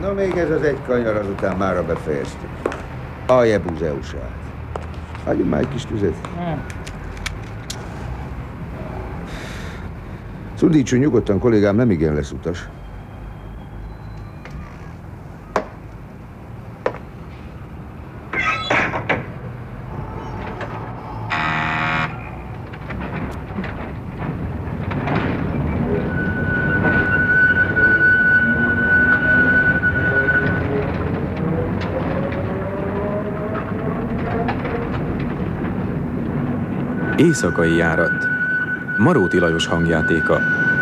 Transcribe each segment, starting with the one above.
No, még ez az egy kanyar, azután mára befejeztük. Alje Buzeusát. Hagyjunk már egy kis tüzet. Szundítsunk nyugodtan, kollégám, nem igen lesz utas. Éjszakai járat. Maróti Lajos hangjátéka.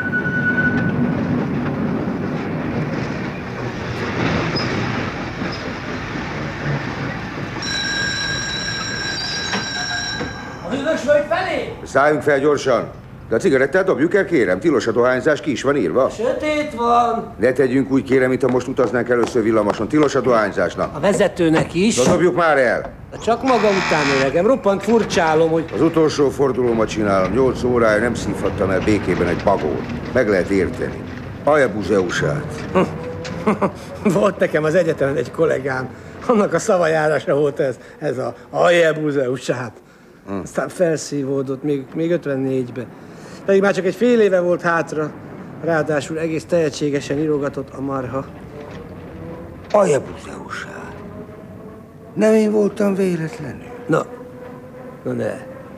A hűvösvölgy felé? Szálljunk fel gyorsan. De a cigarettát dobjuk el, kérem. Tilos a dohányzás, ki is van írva. Sötét van. Ne tegyünk úgy, kérem, mintha most utaznánk először villamoson. Tilos a dohányzásnak. A vezetőnek is. Na, dobjuk már el. Csak maga után, öregem. Roppant furcsálom, hogy... Az utolsó fordulómat csinálom. 8 órája nem szívhattam el békében egy bagót. Meg lehet érteni. Alje Buzeusát. Volt nekem az egyetemen egy kollégám. Annak a szavajárása volt ez a Alje Buzeusát. Aztán felszívódott még 54-ben. Pedig már csak egy fél éve volt hátra. Ráadásul egész tehetségesen írogatott a marha. Alje Buzeusát. Nem én voltam véletlenül. Na ne.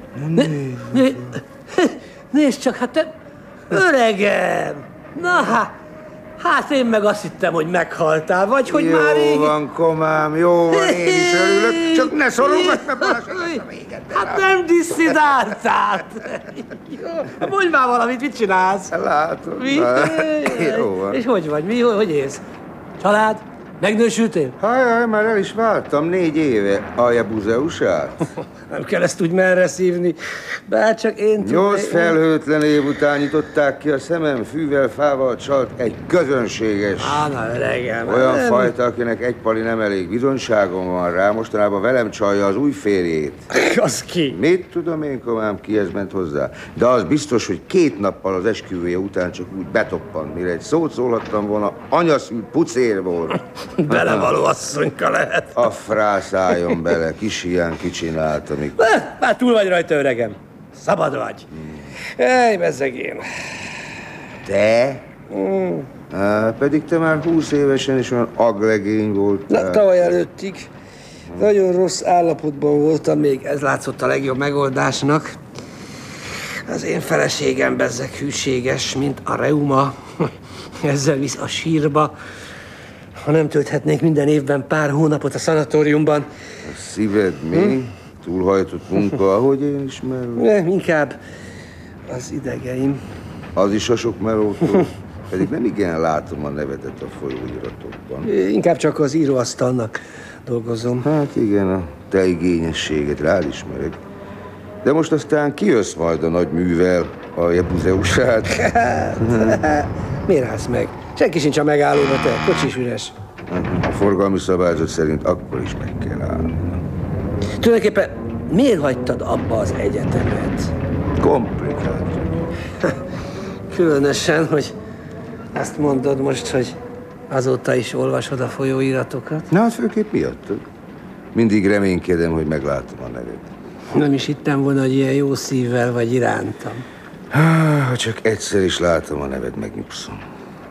Nézd csak, hát te... Öregem! Na hát én meg azt hittem, hogy meghaltál, vagy hogy jó már így... Jó van, komám, jó van, én is örülök. Csak ne szorogatj, mert baleset lesz a véget. Hát nem disszidáltál! Mondj már valamit, mit csinálsz? Látom. Mi? Jó van. És hogy vagy? Hogy élsz? Család? Megnősültél? Hajjaj, már el is váltam 4 éve. Alje Buzeusát. Nem kell ezt úgy merre szívni. Bár csak én tudom... 8 felhőtlen év után nyitották ki a szemem, fűvel, fával csalt egy közönséges. Na öregem. Olyan fajta, akinek egy pali nem elég. Bizonyságom van rá, mostanában velem csalja az új férjét. Az ki? Mit tudom én, komám, kihez ment hozzá. De az biztos, hogy 2 nappal az esküvője után csak úgy betoppant, mire egy szót szólhattam volna, anyaszült pucér volt. Belevaló asszonyka lehet. A frász álljon bele, kis hián kicsinálta, mikor... Már túl vagy rajta, öregem. Szabad vagy. Ej, bezzegén. Te? Pedig te már 20 évesen is olyan aglegény voltál. Na, tavaly előttig. Nagyon rossz állapotban voltam még, ez látszott a legjobb megoldásnak. Az én feleségem bezzeg hűséges, mint a reuma. Ezzel visz a sírba. Ha nem tölthetnék minden évben pár hónapot a szanatóriumban. A szíved mi? Túlhajtott munka, ahogy én ismerem. Inkább az idegeim. Az is a sok melótól. Pedig nem igen látom a nevedet a folyóiratokban. Inkább csak az íróasztalnak dolgozom. Hát igen, a te igényességet rád ismerek. De most aztán kijössz majd a nagy művel, Alje Buzeusát. Miért állsz meg? Senki sincs a megállóba, te. Kocsi is üres. A forgalmi szabályzat szerint akkor is meg kell állni. Tulajdonképpen miért hagytad abba az egyetemet? Komplikált. Különösen, hogy azt mondod most, hogy azóta is olvasod a folyóiratokat. Na, hát főképp miattad. Mindig reménykedem, hogy meglátom a neved. Nem is hittem volna, hogy ilyen jó szívvel vagy irántam. Ha csak egyszer is látom a neved, megnyugszom.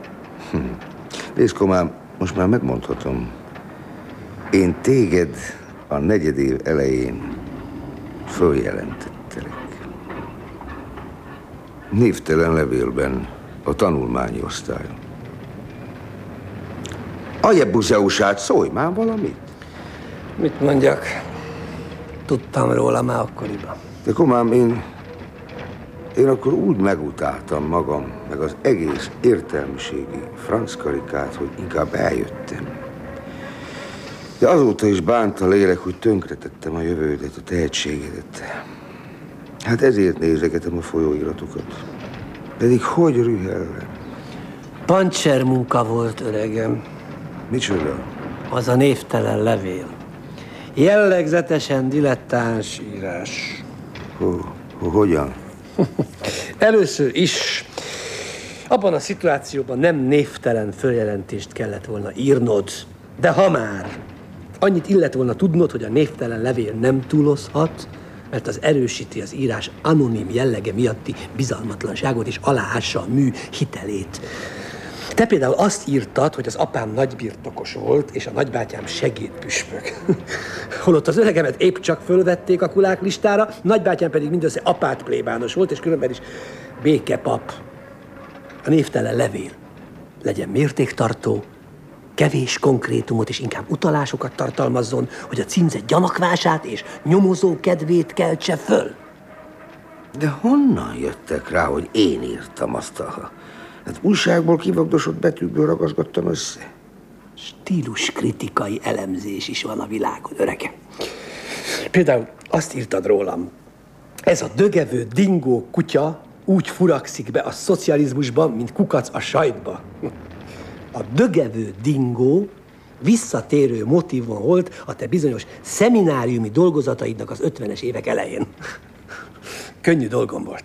Nézd, komám, most már megmondhatom. Én téged a 4. év elején följelentettelek. Névtelen levélben a tanulmányi osztályon. Alje Buzeusát, szólj már valamit. Mit mondjak? Tudtam róla már akkoriban. De komám, én akkor úgy megutáltam magam, meg az egész értelmiségi franckarikát, hogy inkább eljöttem. De azóta is bánt a lélek, hogy tönkretettem a jövődet, a tehetségedet. Hát ezért nézegetem a folyóiratokat. Pedig hogy rühellem? Pancser munka volt, öregem. Micsoda? Az a névtelen levél. Jellegzetesen dilettáns írás. Hogyan? Először is Abban a szituációban nem névtelen följelentést kellett volna írnod. De ha már, annyit illet volna tudnod, hogy a névtelen levél nem túlozhat, mert az erősíti az írás anonim jellege miatti bizalmatlanságot és aláássa a mű hitelét. Te például azt írtad, hogy az apám nagybirtokos volt, és a nagybátyám segédpüspök. Holott az öregemet épp csak fölvették a kulák listára, nagybátyám pedig mindössze apát plébános volt, és különben is békepap. A névtelen levél legyen mértéktartó, kevés konkrétumot és inkább utalásokat tartalmazzon, hogy a címzet gyanakvását és nyomozó kedvét keltse föl. De honnan jöttek rá, hogy én írtam azt a... Hát újságból kivagdosott betűkből ragaszgattam össze. Stíluskritikai elemzés is van a világon, öregem. Például azt írtad rólam. Ez a dögevő dingó kutya úgy furakszik be a szocializmusban, mint kukac a sajtba. A dögevő dingó visszatérő motívum volt a te bizonyos szemináriumi dolgozataidnak az 50-es évek elején. Könnyű dolgom volt.